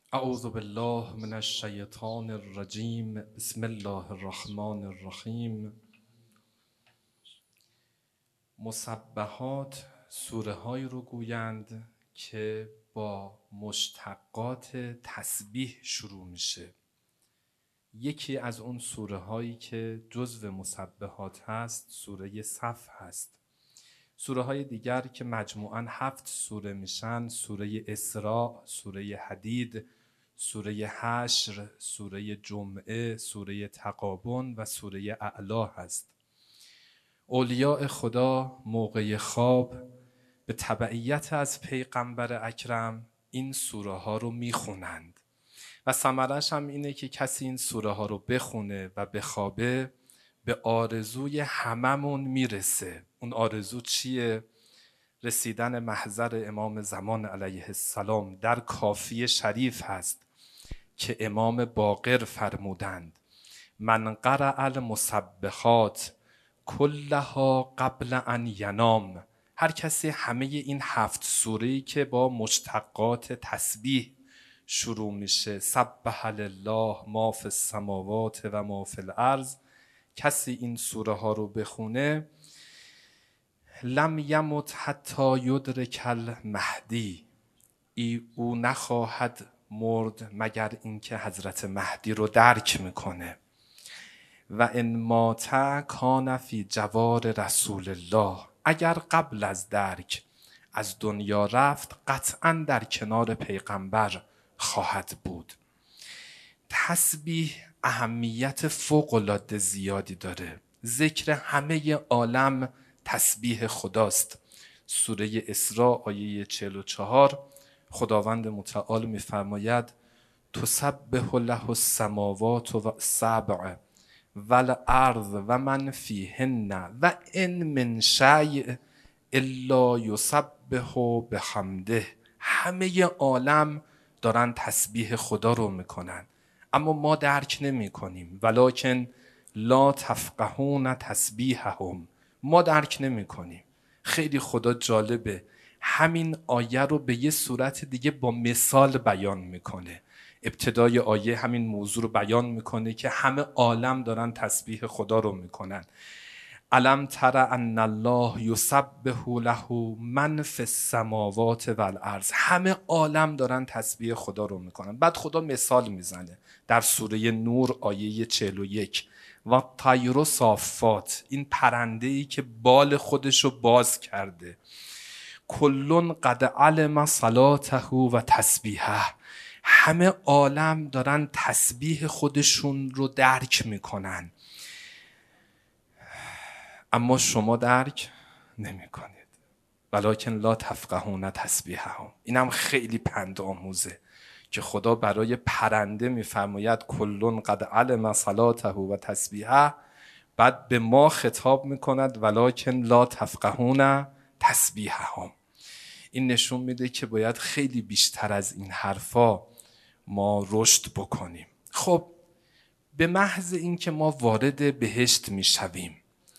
اعوذ بالله من الشیطان الرجیم. بسم الله الرحمن الرحیم. مسبحات سوره هایی رو گویند که با مشتقات تسبیح شروع میشه. یکی از اون سوره هایی که جزو مسبحات هست سوره صف هست. سوره های دیگر که مجموعاً 7 سوره میشن سوره اسراء، سوره حدید، سوره حشر، سوره جمعه، سوره تغابن و سوره اعلا هست. اولیاء خدا موقع خواب به تبعیت از پیغمبر اکرم این سوره ها رو میخونند و ثمرش هم اینه که کسی این سوره ها رو بخونه و بخوابه به آرزوی هممون میرسه. اون آرزو چیه؟ رسیدن محضر امام زمان علیه السلام در کافی شریف هست که امام باقر فرمودند من قرأ المسبحات کلها قبل ان ینام. هر کسی همه این 7 سوره‌ای که با مشتقات تسبیح شروع میشه، سبح لله ما فی السماوات و ما فی الارض، کسی این سوره ها رو بخونه لم یمت حتی یدرک المهدی، او نخواهد مرد مگر اینکه حضرت مهدی رو درک میکنه. و ان مات کان فی جوار رسول الله، اگر قبل از درک از دنیا رفت قطعا در کنار پیغمبر خواهد بود. تسبیح اهمیت فوق‌العاده زیادی داره. ذکر همه عالم تسبیح خداست. سوره اسراء آیه 44 خداوند متعال می‌فرماید تسبح له السماوات و السبع والارض و من فیهن و ان من شیء الا یسبح بحمده. همه عالم دارن تسبیح خدا رو میکنن اما ما درک نمی کنیم. ولکن لا تفقهون تسبیحهم، ما درک نمی کنیم. خیلی خدا جالبه، همین آیه رو به یه صورت دیگه با مثال بیان میکنه. ابتدای آیه همین موضوع رو بیان میکنه که همه عالم دارن تسبیح خدا رو میکنن. الم تر ان الله یسبح له من فی السماوات والارض، همه عالم دارن تسبیح خدا رو میکنن. بعد خدا مثال میزنه در سوره نور آیه 41 و طیر صافات، این پرنده‌ای که بال خودش رو باز کرده، کلون قد علم صلاته و تسبیحه، همه عالم دارن تسبیح خودشون رو درک میکنن اما شما درک نمی کنید. ولکن لا تفقهون تسبیحهم. اینم خیلی پند آموزه که خدا برای پرنده میفرماید کلون قد علم صلاته و تسبیحه، بعد به ما خطاب میکند ولکن لا تفقهون تسبیحهم. این نشون میده که باید خیلی بیشتر از این حرفا ما رشد بکنیم. خب به محض اینکه ما وارد بهشت میشویم،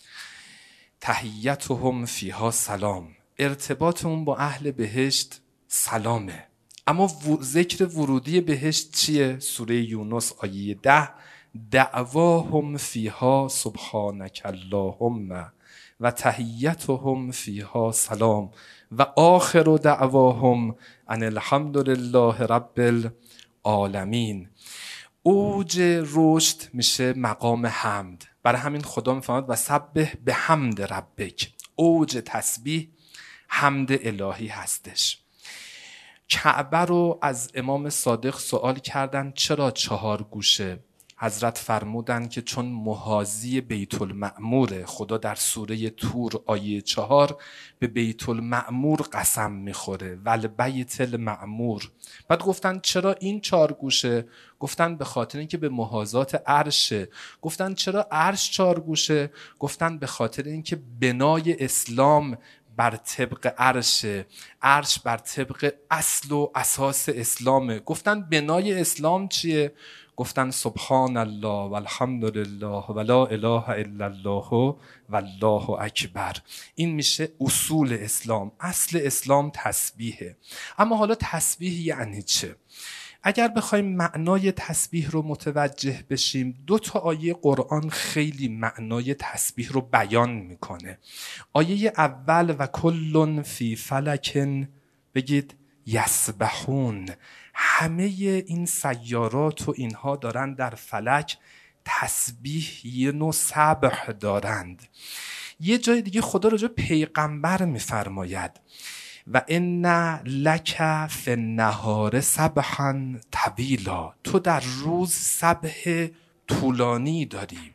تحیتهم فیها سلام، ارتباطمون با اهل بهشت سلامه. اما ذکر ورودی بهشت چیه؟ سوره یونس آیه 10 دعواهم فیها سبحانک اللهم و تحیتهم فیها سلام و آخر دعواهم ان الحمد لله رب العالمین. اوج رشد میشه مقام حمد. برای همین خدا میفرماید و سبح بحمد ربک. اوج تسبیح حمد الهی هستش. کعبه رو از امام صادق سوال کردن چرا 4 گوشه؟ حضرت فرمودن که چون محاذی بیت المعموره. خدا در سوره طور آیه 4 به بیت المعمور قسم میخوره، والبیت المعمور. بعد گفتن چرا این 4 گوشه؟ گفتن به خاطر اینکه به محاذات عرشه. گفتن چرا عرش 4 گوشه؟ گفتن به خاطر اینکه بنای اسلام بر طبق عرشه، عرش بر طبق اصل و اساس اسلامه. گفتن بنای اسلام چیه؟ گفتن سبحان الله والحمد لله و لا اله الا الله والله اکبر. این میشه اصول اسلام. اصل اسلام تسبیحه. اما حالا تسبیح یعنی چه؟ اگر بخوایم معنای تسبیح رو متوجه بشیم، 2 آیه قرآن خیلی معنای تسبیح رو بیان میکنه. آیه اول و کلٌ فی فلک، بگید یسبحون، همه این سیارات و اینها دارن در فلک تسبیح، یه نوع سبح دارند. یه جای دیگه خدا راجع به پیغمبر میفرماید و ان لک فی النهار سبحا طویلا، تو در روز سبح طولانی داری.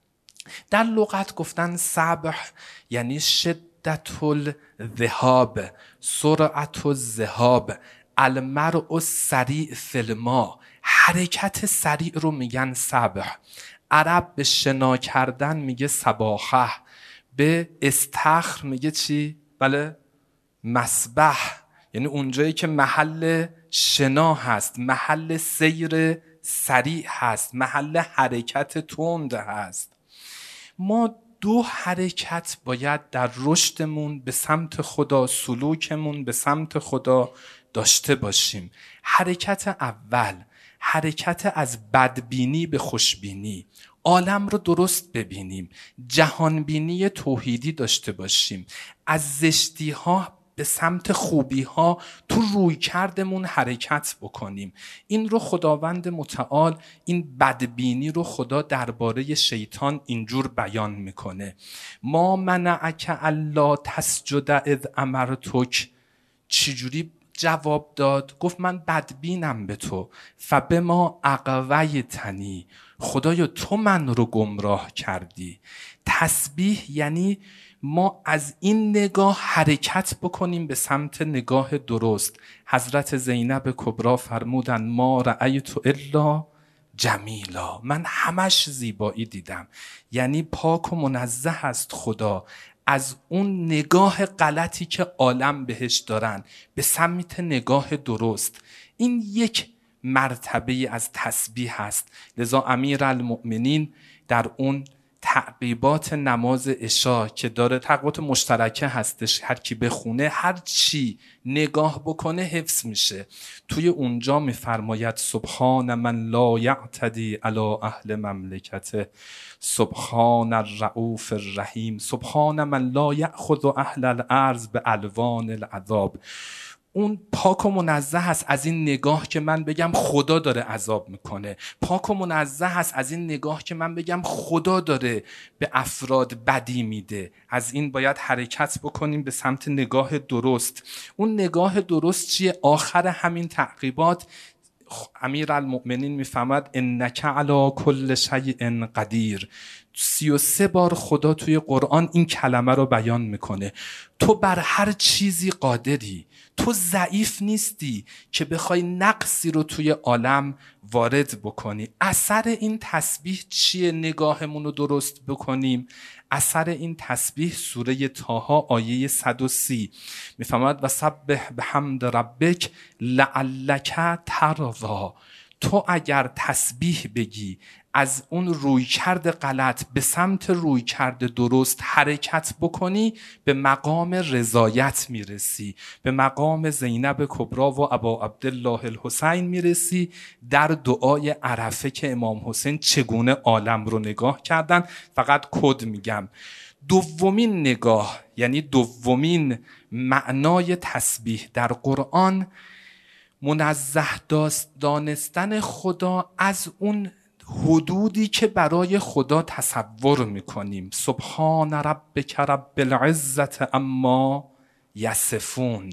در لغت گفتن سبح یعنی شدت الذهاب، سرعت الذهاب، المرء السریع فی الماء، حرکت سریع رو میگن سبح. عرب به شنا کردن میگه سباحه، به استخر میگه چی؟ بله، مسبح، یعنی اونجایی که محل شنا هست، محل سیر سریع هست، محل حرکت تند هست. ما 2 حرکت باید در رشدمون به سمت خدا، سلوکمون به سمت خدا داشته باشیم. حرکت اول، حرکت از بدبینی به خوشبینی، عالم رو درست ببینیم، جهانبینی توحیدی داشته باشیم، از زشتی ها به سمت خوبی ها تو روی کردمون حرکت بکنیم. این رو خداوند متعال، این بدبینی رو خدا درباره شیطان اینجور بیان میکنه: ما منعک الا تسجد اذ امرتک. چجوری جواب داد؟ گفت من بدبینم به تو. فبما اغویتنی، خدایا تو من رو گمراه کردی. تسبیح یعنی ما از این نگاه حرکت بکنیم به سمت نگاه درست. حضرت زینب کبری فرمودن ما رأیت الا جمیلا، من همش زیبایی دیدم. یعنی پاک و منزه است خدا از اون نگاه غلطی که عالم بهش دارن به سمت نگاه درست. این یک مرتبه از تسبیح هست. لذا امیرالمؤمنین در اون تعقیبات نماز عشا که داره، تعقیبات مشترکه هستش، هر کی بخونه هر چی نگاه بکنه حفظ میشه، توی اونجا میفرماید سبحان من لا یعتدی علی اهل مملکته، سبحان الرؤوف الرحیم، سبحان من لا یأخذ اهل الارض بالوان العذاب. اون پاک و منزه هست از این نگاه که من بگم خدا داره عذاب میکنه، پاک و منزه هست از این نگاه که من بگم خدا داره به افراد بدی میده. از این باید حرکت بکنیم به سمت نگاه درست. اون نگاه درست چیه؟ آخر همین تعقیبات امیرالمؤمنین میفهمد انک علی کل شیء قدیر. 33 بار خدا توی قرآن این کلمه رو بیان میکنه: تو بر هر چیزی قادری، تو ضعیف نیستی که بخوای نقصی رو توی عالم وارد بکنی. اثر این تسبیح چیه؟ نگاهمون رو درست بکنیم. اثر این تسبیح سوره طه آیه 130 میفهمد و سبح بحمد ربک لعلک ترضی. تو اگر تسبیح بگی، از اون رویکرد غلط به سمت رویکرد درست حرکت بکنی، به مقام رضایت میرسی، به مقام زینب کبری و ابا عبدالله الحسین میرسی. در دعای عرفه که امام حسین چگونه عالم رو نگاه کردن، فقط کد میگم، دومین نگاه، یعنی دومین معنای تسبیح در قرآن، منزه دانستن خدا از اون حدودی که برای خدا تصور میکنیم. سبحان ربک رب العزة عما یصفون.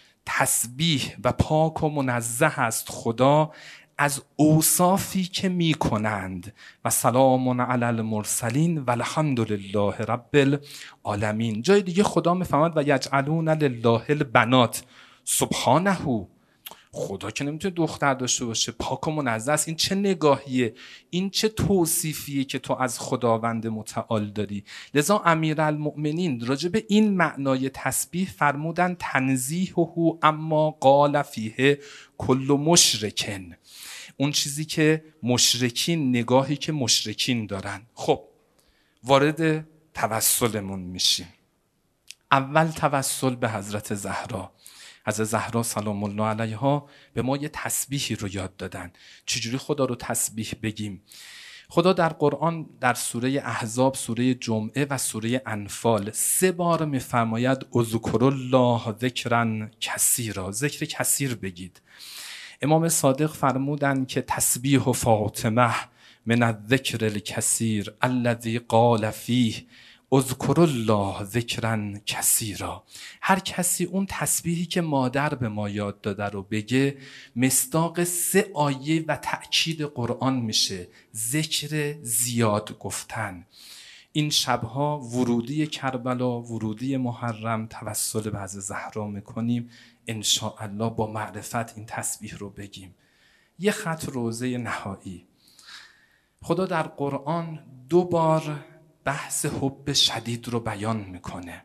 تسبیح و پاک و منزه است خدا از اوصافی که میکنند. و سلام علی المرسلین و الحمد لله رب العالمین. جای دیگه خدا میفهمد و یجعلون لله البنات. سبحانه، خدا که نمیتونه دختر داشته باشه، پاک و منزه است. این چه نگاهیه؟ این چه توصیفیه که تو از خداوند متعال داری؟ لذا امیرالمؤمنین راجع به این معنای تسبیح فرمودن تنزیهه اما قال فیه کل مشرکن. اون چیزی که مشرکین، نگاهی که مشرکین دارن. خب وارد توسلمون میشیم. اول توسل به حضرت زهرا. حضرت زهرا سلام الله علیها به ما یه تسبیحی رو یاد دادن. چجوری خدا رو تسبیح بگیم؟ خدا در قرآن در سوره احزاب، سوره جمعه و سوره انفال 3 بار میفرماید اذکروا الله ذکرا کثیرا، ذکر کثیر بگید. امام صادق فرمودند که تسبیح و فاطمه من الذکر الکثیر الذی قال فیه اذکروا الله ذکرا کثیرا. هر کسی اون تسبیحی که مادر به ما یاد داده رو بگه مصداق 3 آیه و تأکید قرآن میشه، ذکر زیاد گفتن. این شبها ورودی کربلا، ورودی محرم توسل به حضرت زهرا میکنیم، انشاءالله با معرفت این تسبیح رو بگیم. یه خط روزه نهایی. خدا در قرآن 2 بار بحث حب شدید رو بیان میکنه.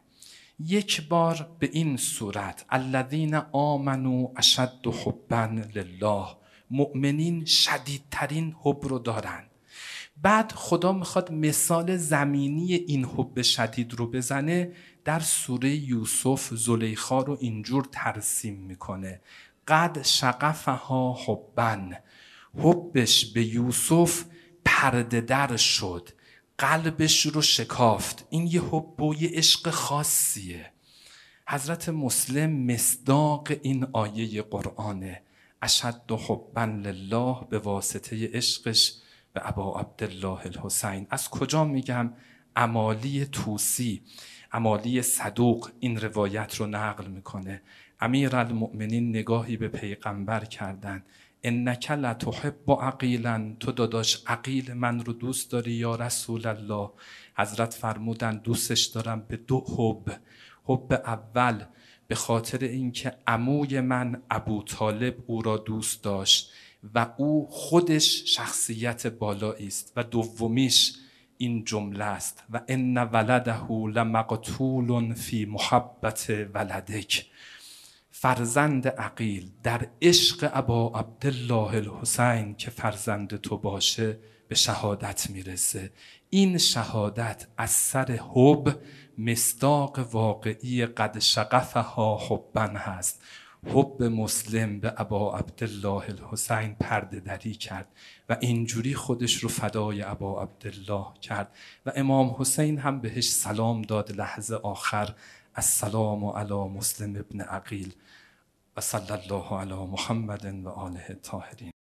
یک بار به این صورت الذین آمنوا اشد حبا لله، مؤمنین شدیدترین حب رو دارن. بعد خدا میخواد مثال زمینی این حب شدید رو بزنه، در سوره یوسف زلیخا رو اینجور ترسیم میکنه قد شغفها حبا، حبش به یوسف پرده در شد، قلبش رو شکافت. این یه حب و یه عشق خاصیه. حضرت مسلم مصداق این آیه قرآنه، اشد حبا لله، به واسطه عشقش به ابا عبدالله الحسین. از کجا میگم؟ امالی طوسی، امالی صدوق این روایت رو نقل میکنه. امیرالمؤمنین نگاهی به پیغمبر کردن، انک لتحب عقیلا، تو داداش عقیل من رو دوست داری یا رسول الله؟ حضرت فرمودن دوستش دارم به 2 حب. حب اول به خاطر اینکه عموی من ابو طالب او را دوست داشت و او خودش شخصیت بالایی است، و دومیش این جمله است و ان ولده لمقتول فی محبت ولدک، فرزند عقیل در عشق ابا عبدالله الحسین که فرزند تو باشه به شهادت میرسه. این شهادت از سر حب مصداق واقعی قد شغفها حبا هست. حب مسلم به ابا عبدالله الحسین پرده دری کرد و اینجوری خودش رو فدای ابا عبدالله کرد و امام حسین هم بهش سلام داد لحظه آخر، السلام علی مسلم ابن عقیل و صلی الله علی محمد و آله الطاهرین.